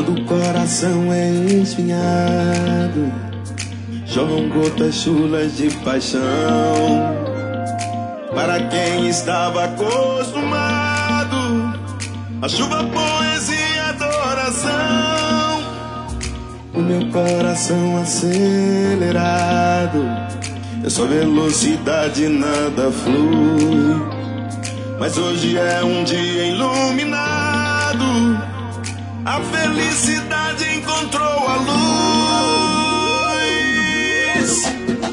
Quando o coração é espinhado, jorram gotas chulas de paixão. Para quem estava acostumado, a chuva, poesia, adoração. O meu coração acelerado, é só velocidade, nada flui. Mas hoje é um dia iluminado, a felicidade encontrou a luz.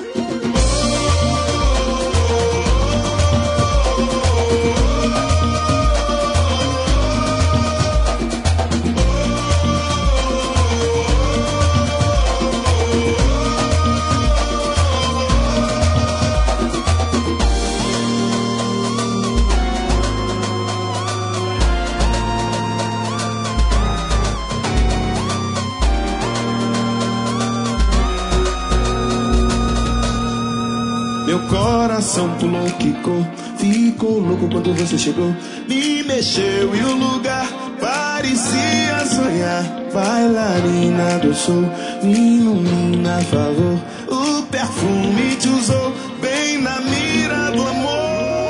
Meu coração pulou, quicou, ficou louco quando você chegou. Me mexeu e o lugar parecia sonhar. Bailarina do sol, me ilumina a favor. O perfume te usou bem na mira do amor.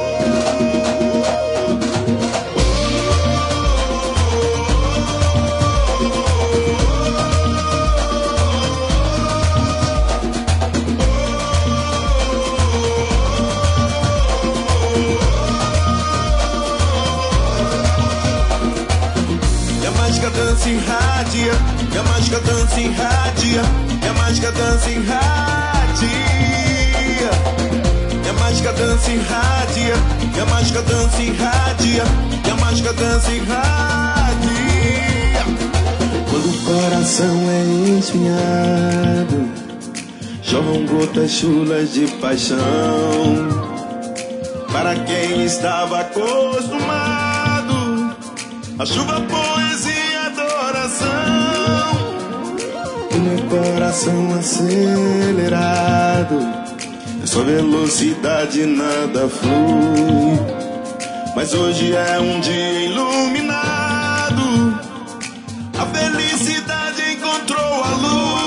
Dança irradia, e a mágica dança irradia, e a mágica dança irradia, e a mágica dança irradia, e a mágica dança irradia, e a mágica dança irradia. Quando o coração é espinhado, jorram gotas chulas de paixão. Para quem estava acostumado, a chuva, poesia, adoração. O meu coração acelerado, é só velocidade, nada flui. Mas hoje é um dia iluminado, a felicidade encontrou a luz.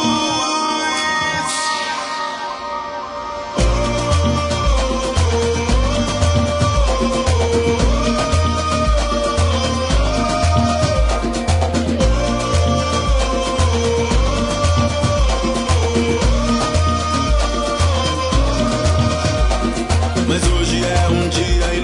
Mas hoje é um dia